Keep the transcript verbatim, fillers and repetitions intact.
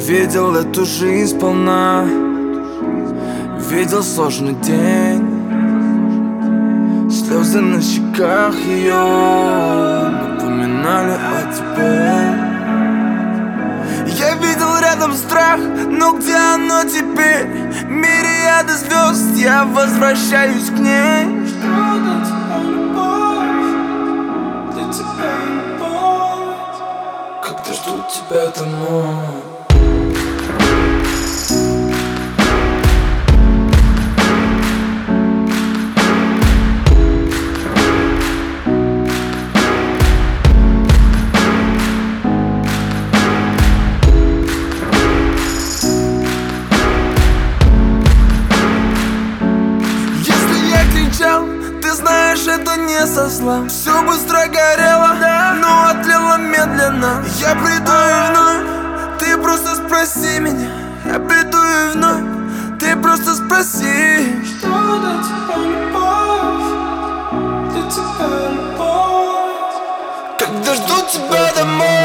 видел эту жизнь сполна, видел сложный день, слезы на щеках ее напоминали о тебе. Я видел рядом страх, но где оно теперь? Мириады звезд, я возвращаюсь к ней. Что для тебя любовь? Для тебя любовь. Когда ждут тебя домой. Ты знаешь, это не со зла. Все быстро горело, но отлило медленно. Я приду и вновь, ты просто спроси меня. Я приду и вновь, ты просто спроси. Что для тебя любовь? Для тебя любовь. Когда жду тебя домой.